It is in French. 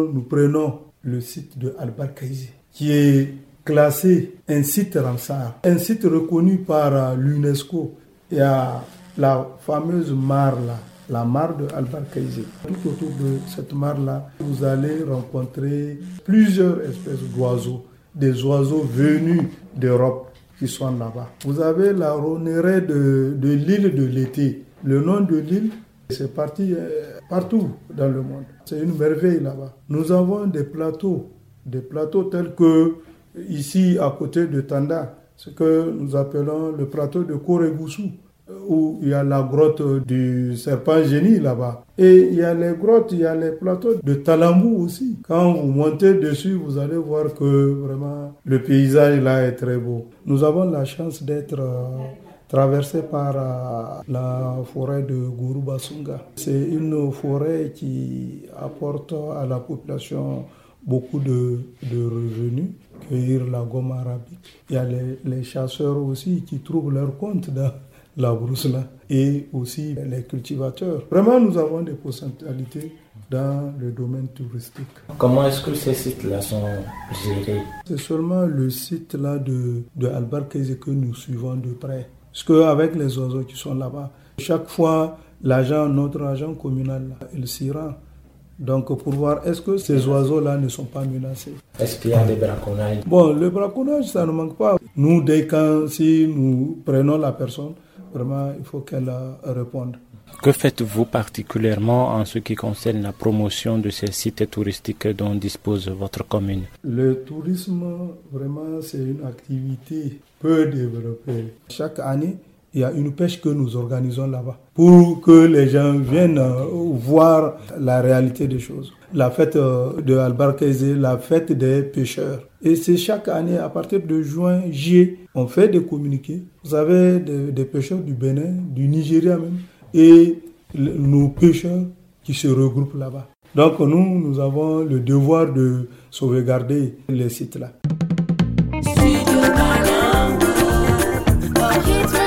nous prenons le site de Albarkaïsé, qui est classé un site Ramsar, un site reconnu par l'UNESCO. Il y a la fameuse mare là, la mare de Albarkaïsé. Tout autour de cette mare là, vous allez rencontrer plusieurs espèces d'oiseaux, des oiseaux venus d'Europe qui sont là-bas. Vous avez la roseraie de l'île de l'été. Le nom de l'île, c'est parti partout dans le monde. C'est une merveille là-bas. Nous avons des plateaux tels que ici à côté de Tanda, ce que nous appelons le plateau de Koregoussou, où il y a la grotte du serpent génie là-bas. Et il y a les grottes, il y a les plateaux de Talambou aussi. Quand vous montez dessus, vous allez voir que vraiment le paysage là est très beau. Nous avons la chance d'être traversé par la forêt de Gouroubasunga. C'est une forêt qui apporte à la population beaucoup de revenus, cueillir la gomme arabique. Il y a les chasseurs aussi qui trouvent leur compte dans la brousse là, et aussi les cultivateurs. Vraiment, nous avons des potentialités dans le domaine touristique. Comment est-ce que ces sites-là sont gérés? C'est seulement le site là de Albarkaïsé que nous suivons de près. Parce qu'avec les oiseaux qui sont là-bas, chaque fois, notre agent communal, il s'y rend. Donc, pour voir, est-ce que ces oiseaux-là ne sont pas menacés? Est-ce qu'il y a des braconnages? Bon, le braconnage, ça ne manque pas. Nous, si nous prenons la personne, vraiment, il faut qu'elle réponde. Que faites-vous particulièrement en ce qui concerne la promotion de ces sites touristiques dont dispose votre commune? Le tourisme, vraiment, c'est une activité peu développée. Chaque année, il y a une pêche que nous organisons là-bas pour que les gens viennent voir la réalité des choses. La fête de Albarkaïsé, la fête des pêcheurs. Et c'est chaque année, à partir de juin, juillet, on fait des communiqués. Vous avez des pêcheurs du Bénin, du Nigeria même, et nos pêcheurs qui se regroupent là-bas. Donc nous avons le devoir de sauvegarder les sites là.